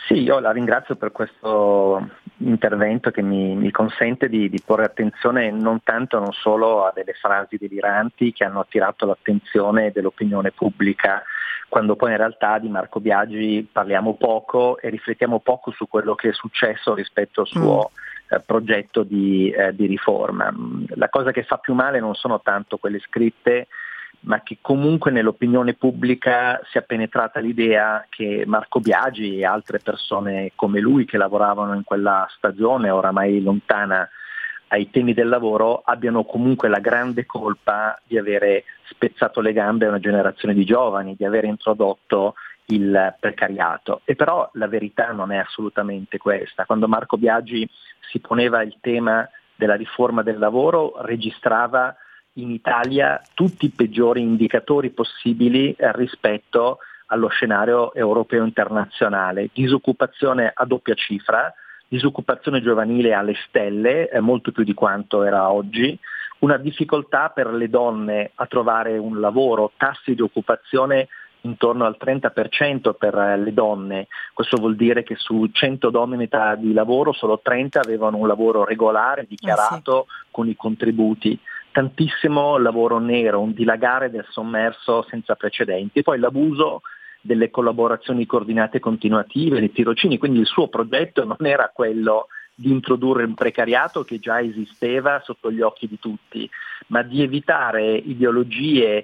Sì, io la ringrazio per questo intervento che mi consente di porre attenzione non tanto, non solo a delle frasi deliranti che hanno attirato l'attenzione dell'opinione pubblica, quando poi in realtà di Marco Biagi parliamo poco e riflettiamo poco su quello che è successo rispetto al suo progetto di riforma. La cosa che fa più male non sono tanto quelle scritte, ma che comunque nell'opinione pubblica sia penetrata l'idea che Marco Biagi e altre persone come lui che lavoravano in quella stagione oramai lontana ai temi del lavoro abbiano comunque la grande colpa di avere spezzato le gambe a una generazione di giovani, di aver introdotto il precariato. E però la verità non è assolutamente questa. Quando Marco Biagi si poneva il tema della riforma del lavoro, registrava in Italia tutti i peggiori indicatori possibili rispetto allo scenario europeo internazionale. Disoccupazione a doppia cifra, disoccupazione giovanile alle stelle, molto più di quanto era oggi, una difficoltà per le donne a trovare un lavoro, tassi di occupazione intorno al 30% per le donne. Questo vuol dire che su 100 donne in età di lavoro solo 30 avevano un lavoro regolare, dichiarato, con i contributi. Tantissimo lavoro nero, un dilagare del sommerso senza precedenti. E poi l'abuso delle collaborazioni coordinate continuative, dei tirocini, quindi il suo progetto non era quello di introdurre un precariato che già esisteva sotto gli occhi di tutti, ma di evitare ideologie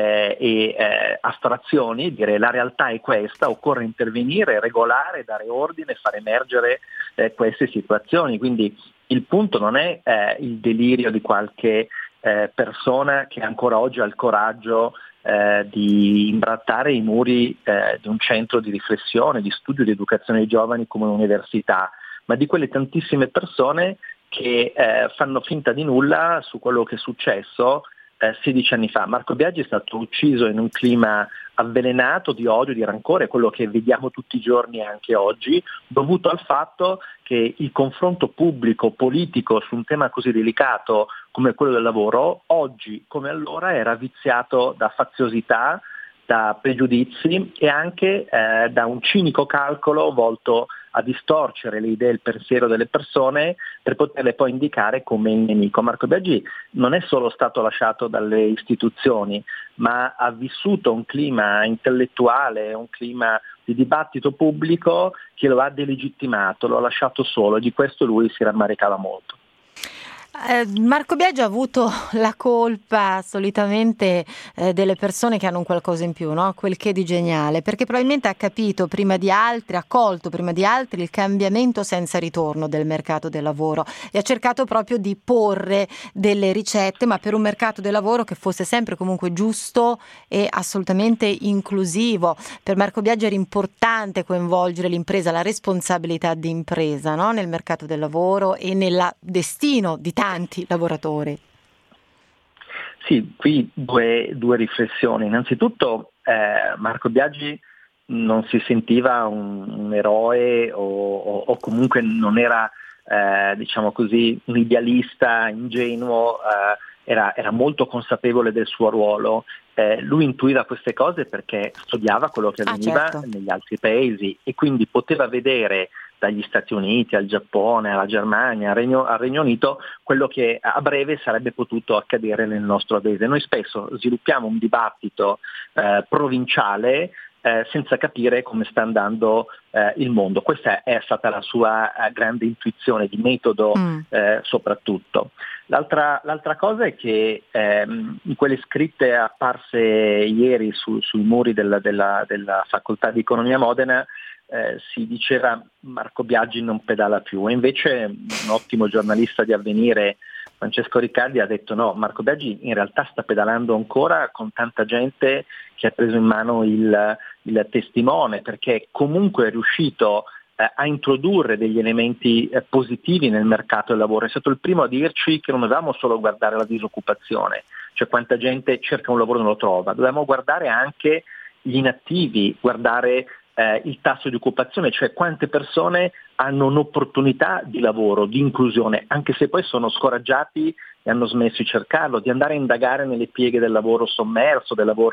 e astrazioni, dire la realtà è questa, occorre intervenire, regolare, dare ordine, far emergere queste situazioni. Quindi il punto non è il delirio di qualche persona che ancora oggi ha il coraggio di imbrattare i muri di un centro di riflessione, di studio, di educazione ai giovani come un'università, ma di quelle tantissime persone che fanno finta di nulla su quello che è successo 16 anni fa. Marco Biagi è stato ucciso in un clima avvelenato di odio, di rancore, quello che vediamo tutti i giorni anche oggi, dovuto al fatto che il confronto pubblico, politico su un tema così delicato come quello del lavoro, oggi come allora era viziato da faziosità, da pregiudizi e anche da un cinico calcolo volto a distorcere le idee e il pensiero delle persone per poterle poi indicare come il nemico. Marco Biagi non è solo stato lasciato dalle istituzioni, ma ha vissuto un clima intellettuale, un clima di dibattito pubblico che lo ha delegittimato, lo ha lasciato solo e di questo lui si rammaricava molto. Marco Biagio ha avuto la colpa solitamente delle persone che hanno un qualcosa in più, no? Quel che di geniale, perché probabilmente ha capito prima di altri, ha colto prima di altri il cambiamento senza ritorno del mercato del lavoro e ha cercato proprio di porre delle ricette, ma per un mercato del lavoro che fosse sempre comunque giusto e assolutamente inclusivo. Per Marco Biagio era importante coinvolgere l'impresa, la responsabilità di impresa, no? Nel mercato del lavoro e nel destino di tanti lavoratori. Sì, qui due riflessioni. Innanzitutto Marco Biagi non si sentiva un eroe o comunque non era diciamo così un idealista ingenuo, era molto consapevole del suo ruolo. Lui intuiva queste cose perché studiava quello che avveniva Certo. negli altri paesi e quindi poteva vedere dagli Stati Uniti al Giappone, alla Germania, al Regno Unito, quello che a breve sarebbe potuto accadere nel nostro paese. Noi spesso sviluppiamo un dibattito provinciale senza capire come sta andando il mondo. Questa è stata la sua grande intuizione di metodo soprattutto. L'altra cosa è che in quelle scritte apparse ieri sui muri della facoltà di economia a Modena si diceva Marco Biagi non pedala più, e invece un ottimo giornalista di Avvenire, Francesco Riccardi, ha detto no, Marco Biagi in realtà sta pedalando ancora con tanta gente che ha preso in mano il testimone, perché comunque è riuscito a introdurre degli elementi positivi nel mercato del lavoro. È stato il primo a dirci che non dovevamo solo guardare la disoccupazione, cioè quanta gente cerca un lavoro e non lo trova, dovevamo guardare anche gli inattivi, guardare il tasso di occupazione, cioè quante persone hanno un'opportunità di lavoro, di inclusione, anche se poi sono scoraggiati e hanno smesso di cercarlo, di andare a indagare nelle pieghe del lavoro sommerso, del lavoro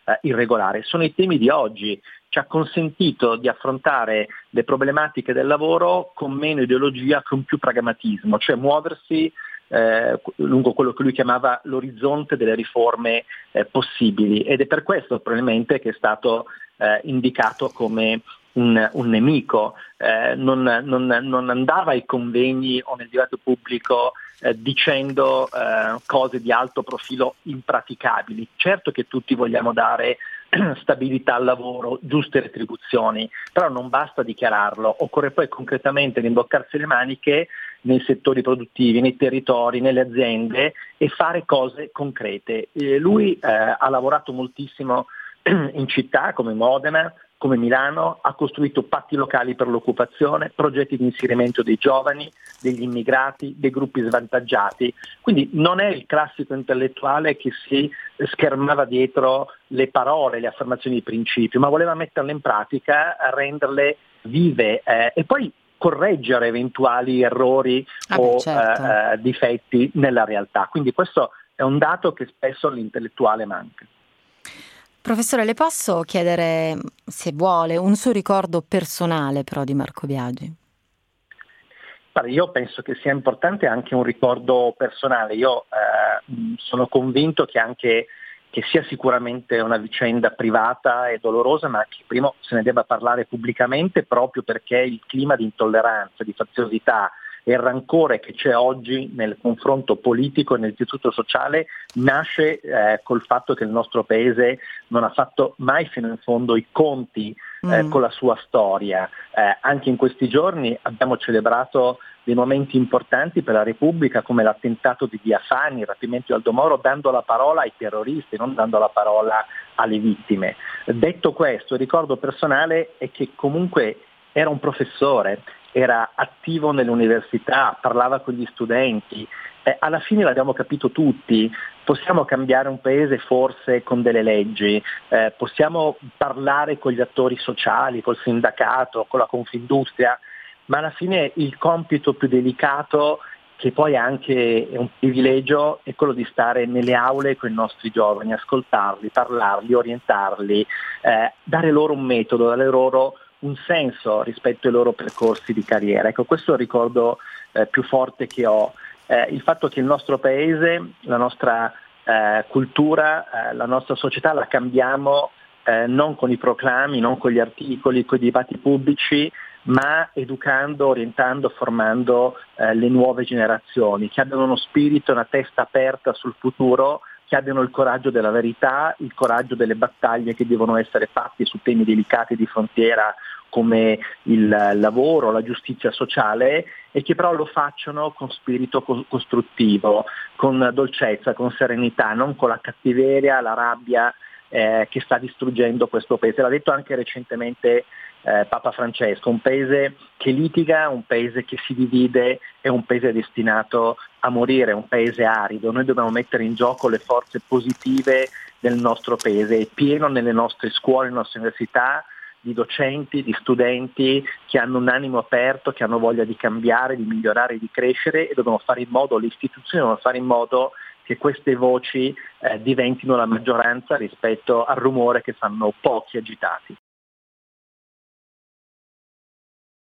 irregolare. Sono i temi di oggi, ci ha consentito di affrontare le problematiche del lavoro con meno ideologia, con più pragmatismo, cioè muoversi lungo quello che lui chiamava l'orizzonte delle riforme possibili, ed è per questo probabilmente che è stato indicato come un nemico, non andava ai convegni o nel dibattito pubblico dicendo cose di alto profilo impraticabili. Certo che tutti vogliamo dare stabilità al lavoro, giuste retribuzioni, però non basta dichiararlo, occorre poi concretamente rimboccarsi le maniche nei settori produttivi, nei territori, nelle aziende e fare cose concrete. Lui ha lavorato moltissimo in città come Modena, come Milano, ha costruito patti locali per l'occupazione, progetti di inserimento dei giovani, degli immigrati, dei gruppi svantaggiati. Quindi non è il classico intellettuale che si schermava dietro le parole, le affermazioni di principio, ma voleva metterle in pratica, renderle vive e poi correggere eventuali errori certo. difetti nella realtà. Quindi questo è un dato che spesso all'intellettuale manca. Professore, le posso chiedere, se vuole, un suo ricordo personale però di Marco Biagi? Io penso che sia importante anche un ricordo personale. Io sono convinto che sia sicuramente una vicenda privata e dolorosa, ma che prima se ne debba parlare pubblicamente, proprio perché il clima di intolleranza, di faziosità e il rancore che c'è oggi nel confronto politico e nel tessuto sociale nasce col fatto che il nostro paese non ha fatto mai fino in fondo i conti con la sua storia. Anche in questi giorni abbiamo celebrato dei momenti importanti per la Repubblica, come l'attentato di Via Fani, il rapimento di Aldo Moro, dando la parola ai terroristi, non dando la parola alle vittime. Detto questo, il ricordo personale è che comunque era un professore, era attivo nell'università, parlava con gli studenti. Alla fine l'abbiamo capito tutti, possiamo cambiare un paese forse con delle leggi, possiamo parlare con gli attori sociali, col sindacato, con la Confindustria, ma alla fine il compito più delicato, che poi anche è un privilegio, è quello di stare nelle aule con i nostri giovani, ascoltarli, parlarli, orientarli, dare loro un metodo, dare loro un senso rispetto ai loro percorsi di carriera. Ecco, questo è il ricordo più forte che ho. Il fatto che il nostro paese, la nostra cultura, la nostra società la cambiamo non con i proclami, non con gli articoli, con i dibattiti pubblici, ma educando, orientando, formando le nuove generazioni, che abbiano uno spirito, una testa aperta sul futuro, che abbiano il coraggio della verità, il coraggio delle battaglie che devono essere fatte su temi delicati di frontiera come il lavoro, la giustizia sociale, e che però lo facciano con spirito costruttivo, con dolcezza, con serenità, non con la cattiveria, la rabbia che sta distruggendo questo paese. L'ha detto anche recentemente Papa Francesco: un paese che litiga, un paese che si divide è un paese destinato a morire, un paese arido. Noi dobbiamo mettere in gioco le forze positive del nostro paese, è pieno nelle nostre scuole, nelle nostre università, di docenti, di studenti che hanno un animo aperto, che hanno voglia di cambiare, di migliorare, di crescere, e dobbiamo fare in modo, le istituzioni devono fare in modo che queste voci diventino la maggioranza rispetto al rumore che fanno pochi agitati.